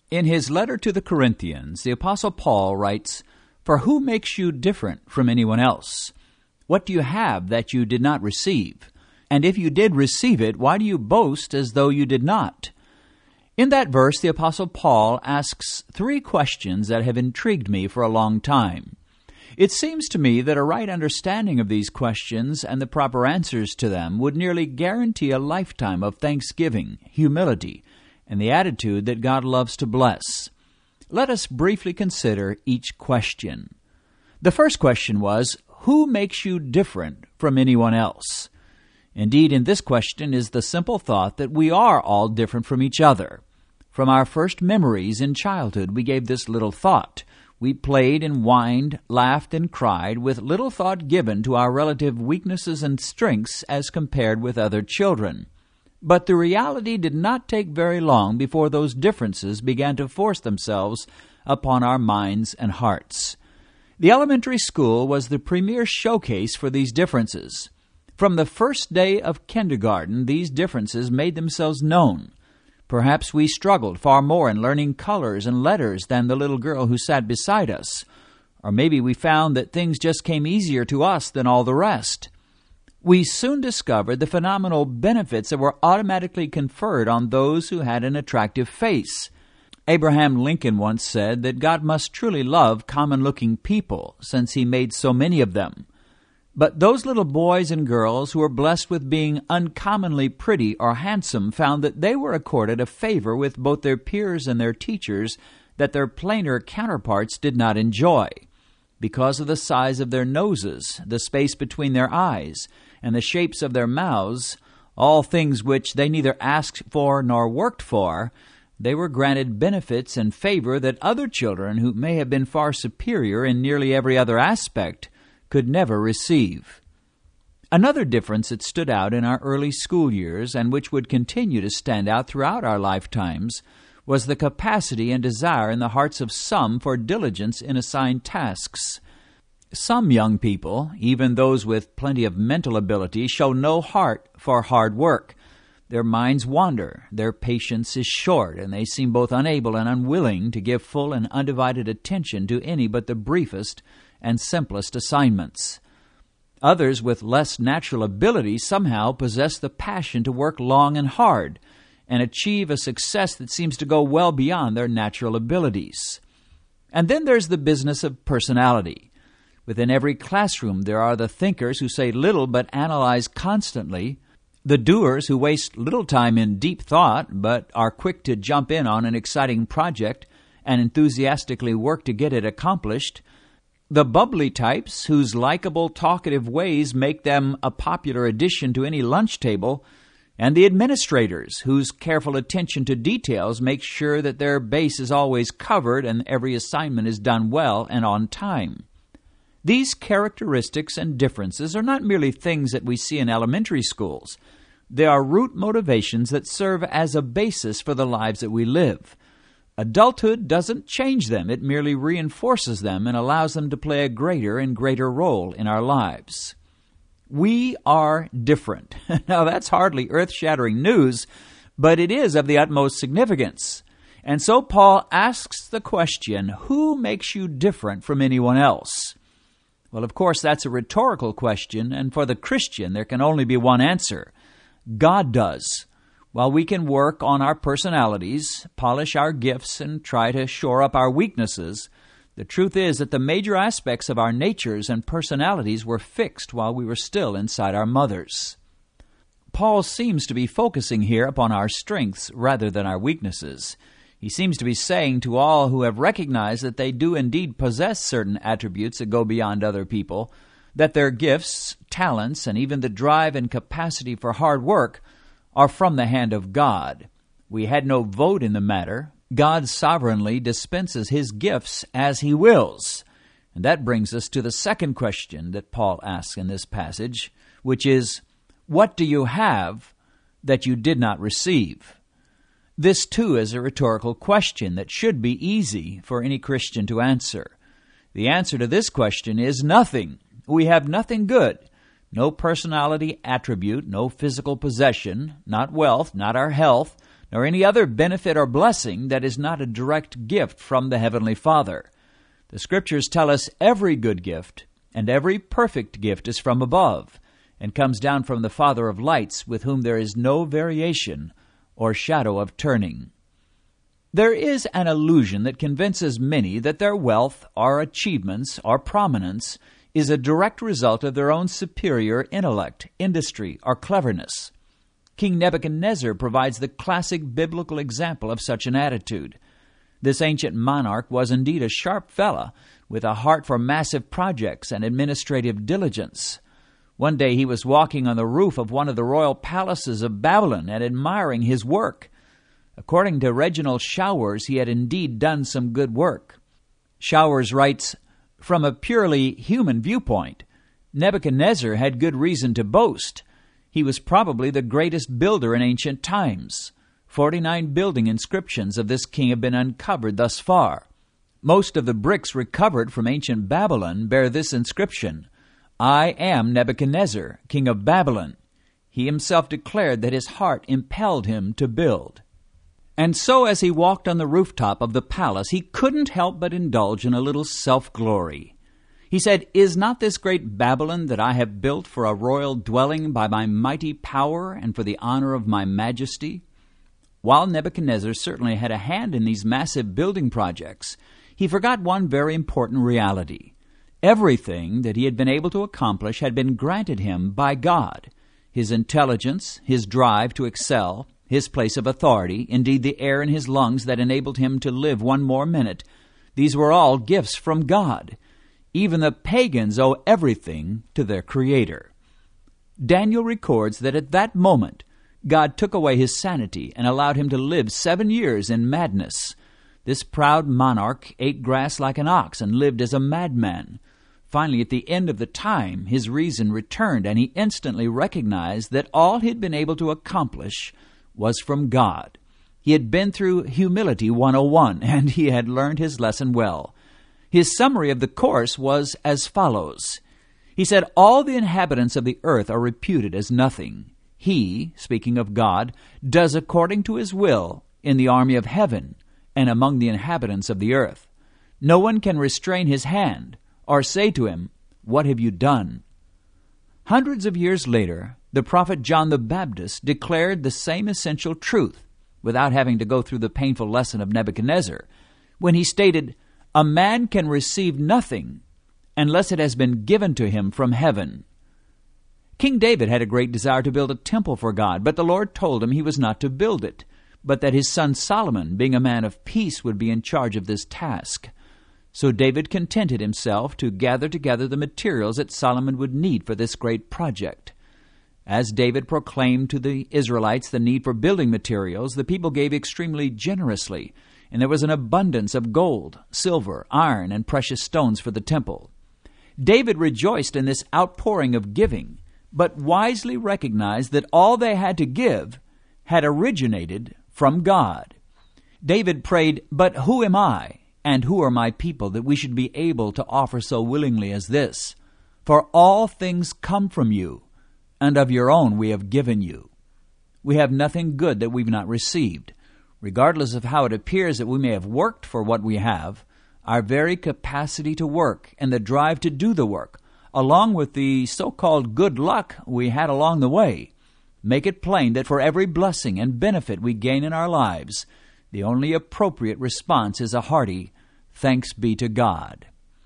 In his letter to the Corinthians, the Apostle Paul writes, "For who makes you different from anyone else? What do you have that you did not receive? And if you did receive it, why do you boast as though you did not?" In that verse, the Apostle Paul asks three questions that have intrigued me for a long time. It seems to me that a right understanding of these questions and the proper answers to them would nearly guarantee a lifetime of thanksgiving, humility, and the attitude that God loves to bless. Let us briefly consider each question. The first question was, who makes you different from anyone else? Indeed, in this question is the simple thought that we are all different from each other. From our first memories in childhood, we gave this little thought. We played and whined, laughed and cried, with little thought given to our relative weaknesses and strengths as compared with other children. But the reality did not take very long before those differences began to force themselves upon our minds and hearts. The elementary school was the premier showcase for these differences. From the first day of kindergarten, these differences made themselves known. Perhaps we struggled far more in learning colors and letters than the little girl who sat beside us. Or maybe we found that things just came easier to us than all the rest. We soon discovered the phenomenal benefits that were automatically conferred on those who had an attractive face. Abraham Lincoln once said that God must truly love common-looking people, since He made so many of them. But those little boys and girls who were blessed with being uncommonly pretty or handsome found that they were accorded a favor with both their peers and their teachers that their plainer counterparts did not enjoy. Because of the size of their noses, the space between their eyes, and the shapes of their mouths, all things which they neither asked for nor worked for, they were granted benefits and favor that other children who may have been far superior in nearly every other aspect could never receive. Another difference that stood out in our early school years, and which would continue to stand out throughout our lifetimes, was the capacity and desire in the hearts of some for diligence in assigned tasks. Some young people, even those with plenty of mental ability, show no heart for hard work. Their minds wander, their patience is short, and they seem both unable and unwilling to give full and undivided attention to any but the briefest and simplest assignments. Others with less natural ability somehow possess the passion to work long and hard and achieve a success that seems to go well beyond their natural abilities. And then there's the business of personality. Within every classroom there are the thinkers who say little but analyze constantly, the doers who waste little time in deep thought but are quick to jump in on an exciting project and enthusiastically work to get it accomplished, the bubbly types whose likable, talkative ways make them a popular addition to any lunch table, and the administrators whose careful attention to details makes sure that their base is always covered and every assignment is done well and on time. These characteristics and differences are not merely things that we see in elementary schools. They are root motivations that serve as a basis for the lives that we live. Adulthood doesn't change them. It merely reinforces them and allows them to play a greater and greater role in our lives. We are different. Now, that's hardly earth-shattering news, but it is of the utmost significance. And so Paul asks the question, who makes you different from anyone else? Well, of course, that's a rhetorical question, and for the Christian, there can only be one answer. God does. While we can work on our personalities, polish our gifts, and try to shore up our weaknesses, the truth is that the major aspects of our natures and personalities were fixed while we were still inside our mothers. Paul seems to be focusing here upon our strengths rather than our weaknesses. He seems to be saying to all who have recognized that they do indeed possess certain attributes that go beyond other people, that their gifts, talents, and even the drive and capacity for hard work are from the hand of God. We had no vote in the matter. God sovereignly dispenses His gifts as He wills. And that brings us to the second question that Paul asks in this passage, which is, what do you have that you did not receive? This, too, is a rhetorical question that should be easy for any Christian to answer. The answer to this question is nothing. We have nothing good. No personality attribute, no physical possession, not wealth, not our health, nor any other benefit or blessing that is not a direct gift from the Heavenly Father. The Scriptures tell us every good gift and every perfect gift is from above, and comes down from the Father of lights, with whom there is no variation or shadow of turning. There is an illusion that convinces many that their wealth or achievements or prominence is a direct result of their own superior intellect, industry, or cleverness. King Nebuchadnezzar provides the classic biblical example of such an attitude. This ancient monarch was indeed a sharp fellow, with a heart for massive projects and administrative diligence. One day he was walking on the roof of one of the royal palaces of Babylon and admiring his work. According to Reginald Showers, he had indeed done some good work. Showers writes, "From a purely human viewpoint, Nebuchadnezzar had good reason to boast. He was probably the greatest builder in ancient times. 49 building inscriptions of this king have been uncovered thus far. Most of the bricks recovered from ancient Babylon bear this inscription: 'I am Nebuchadnezzar, king of Babylon.' He himself declared that his heart impelled him to build." And so as he walked on the rooftop of the palace, he couldn't help but indulge in a little self-glory. He said, "Is not this great Babylon that I have built for a royal dwelling by my mighty power and for the honor of my majesty?" While Nebuchadnezzar certainly had a hand in these massive building projects, he forgot one very important reality. Everything that he had been able to accomplish had been granted him by God. His intelligence, his drive to excel, his place of authority, indeed the air in his lungs that enabled him to live one more minute, these were all gifts from God. Even the pagans owe everything to their Creator. Daniel records that at that moment, God took away his sanity and allowed him to live 7 years in madness. This proud monarch ate grass like an ox and lived as a madman. Finally, at the end of the time, his reason returned, and he instantly recognized that all he had been able to accomplish was from God. He had been through Humility 101, and he had learned his lesson well. His summary of the course was as follows. He said, "All the inhabitants of the earth are reputed as nothing. He," speaking of God, "does according to his will in the army of heaven and among the inhabitants of the earth. No one can restrain his hand or say to him, 'What have you done?'" Hundreds of years later, the prophet John the Baptist declared the same essential truth without having to go through the painful lesson of Nebuchadnezzar, when he stated, "A man can receive nothing unless it has been given to him from heaven." King David had a great desire to build a temple for God, but the Lord told him he was not to build it, but that his son Solomon, being a man of peace, would be in charge of this task. So David contented himself to gather together the materials that Solomon would need for this great project. As David proclaimed to the Israelites the need for building materials, the people gave extremely generously, and there was an abundance of gold, silver, iron, and precious stones for the temple. David rejoiced in this outpouring of giving, but wisely recognized that all they had to give had originated from God. David prayed, "But who am I, and who are my people, that we should be able to offer so willingly as this? For all things come from you, and of your own we have given you. We have nothing good that we've not received. Regardless of how it appears that we may have worked for what we have, our very capacity to work and the drive to do the work, along with the so-called good luck we had along the way, make it plain that for every blessing and benefit we gain in our lives, the only appropriate response is a hearty, "Thanks be to God."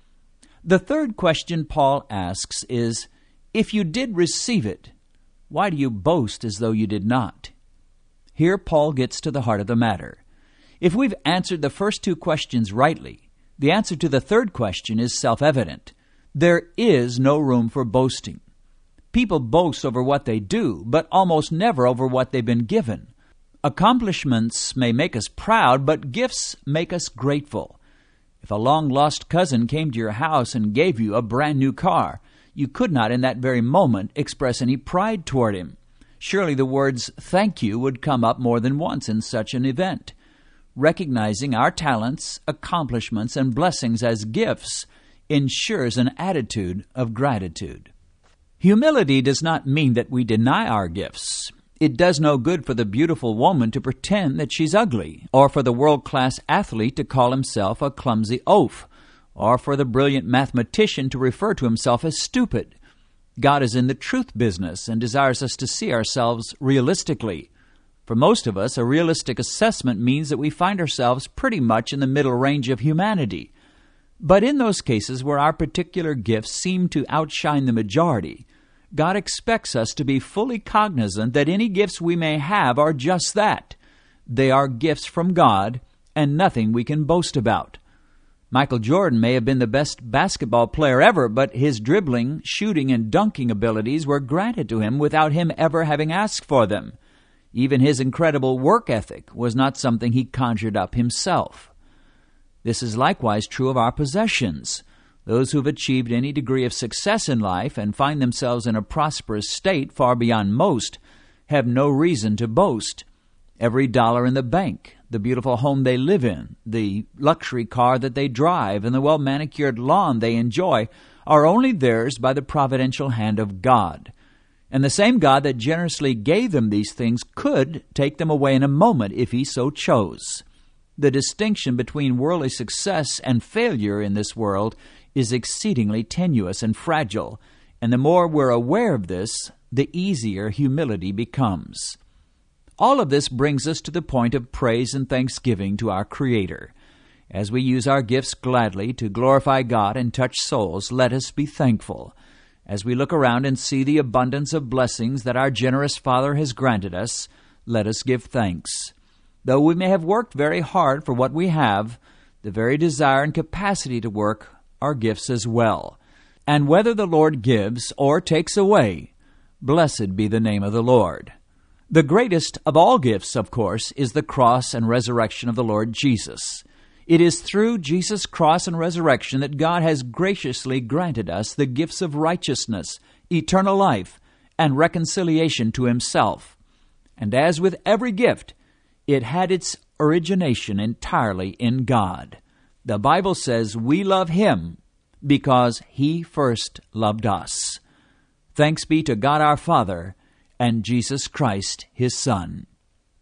The third question Paul asks is, if you did receive it, why do you boast as though you did not? Here Paul gets to the heart of the matter. If we've answered the first two questions rightly, the answer to the third question is self-evident. There is no room for boasting. People boast over what they do, but almost never over what they've been given. Accomplishments may make us proud, but gifts make us grateful. If a long-lost cousin came to your house and gave you a brand new car, you could not in that very moment express any pride toward him. Surely the words "thank you" would come up more than once in such an event. Recognizing our talents, accomplishments, and blessings as gifts ensures an attitude of gratitude. Humility does not mean that we deny our gifts. It does no good for the beautiful woman to pretend that she's ugly, or for the world-class athlete to call himself a clumsy oaf, or for the brilliant mathematician to refer to himself as stupid. God is in the truth business and desires us to see ourselves realistically. For most of us, a realistic assessment means that we find ourselves pretty much in the middle range of humanity. But in those cases where our particular gifts seem to outshine the majority, God expects us to be fully cognizant that any gifts we may have are just that. They are gifts from God and nothing we can boast about. Michael Jordan may have been the best basketball player ever, but his dribbling, shooting, and dunking abilities were granted to him without him ever having asked for them. Even his incredible work ethic was not something he conjured up himself. This is likewise true of our possessions. Those who have achieved any degree of success in life and find themselves in a prosperous state far beyond most have no reason to boast. Every dollar in the bank, the beautiful home they live in, the luxury car that they drive, and the well-manicured lawn they enjoy are only theirs by the providential hand of God. And the same God that generously gave them these things could take them away in a moment if He so chose. The distinction between worldly success and failure in this world is exceedingly tenuous and fragile, and the more we're aware of this, the easier humility becomes. All of this brings us to the point of praise and thanksgiving to our Creator. As we use our gifts gladly to glorify God and touch souls, let us be thankful. As we look around and see the abundance of blessings that our generous Father has granted us, let us give thanks. Though we may have worked very hard for what we have, the very desire and capacity to work are gifts as well. And whether the Lord gives or takes away, blessed be the name of the Lord. The greatest of all gifts, of course, is the cross and resurrection of the Lord Jesus. It is through Jesus' cross and resurrection that God has graciously granted us the gifts of righteousness, eternal life, and reconciliation to Himself. And as with every gift, it had its origination entirely in God. The Bible says we love Him because He first loved us. Thanks be to God our Father and Jesus Christ, His Son.